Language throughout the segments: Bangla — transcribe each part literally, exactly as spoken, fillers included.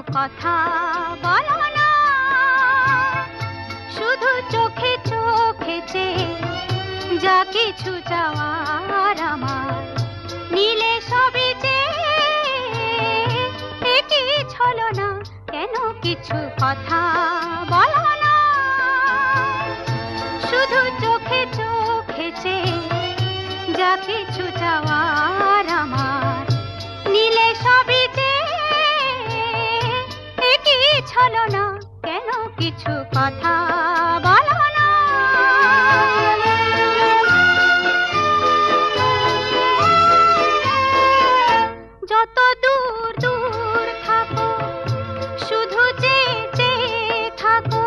কথা বলো না, শুধু চোখে চোখে চেয়ে যা কিছু চাওয়ার আমার নিলে সবই চেয়ে কি ছলনা, কেন কিছু কথা বলো না, শুধু চোখে চোখে চেয়ে যা কিছু চাওয়ার আমার নিলে সবই চেয়ে কি ছলনা, কেন কিছু কথা বলো না। যত দূর দূর থাকো শুধু চেয়ে চেয়ে থাকো,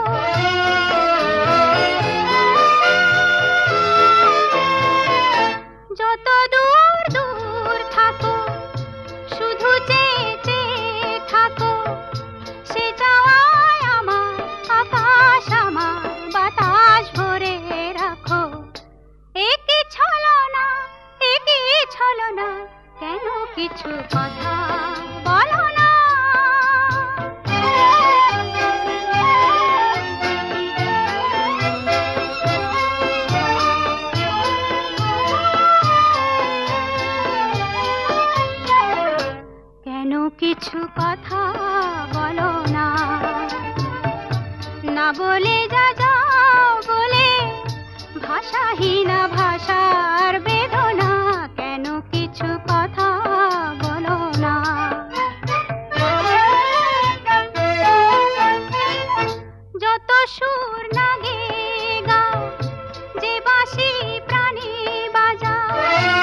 যত দূর দূর থাকো শুধু চেয়ে চেয়ে থাকো, সে চাওয়ায় আমার আকাশ আমার বাতাস ভরে রাখো, একই ছলনা একই ছলনা, কেন কিছু কথা বলো না। কেন কিছু কথা বলো না, না বলে যা যাও বলে ভাষাহীনা ভাষার বেদনা, কেন কিছু কথা বলো না। যত সুর না গে গাও যে বাঁশি প্রাণী বাজাও,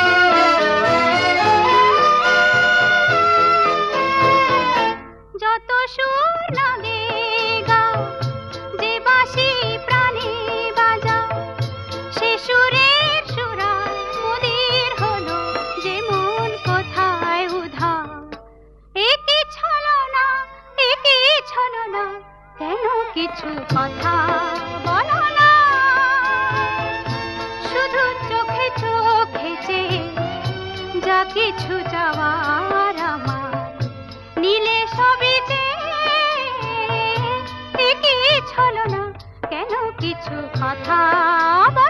যত সুর না গে গাও যে বাঁশি প্রাণী বাজাও, সে সুরের সুরা মুদির হলো যে মন কোথায় উধাও, একই ছলনা একই ছলনা, কেন কিছু কথা বলো না, শুধু চোখে চোখে চেয়ে যা কিছু চাওয়ার আমার নিলে সবই চেয়ে কি ছলনা, কেন কিছু কথা বলো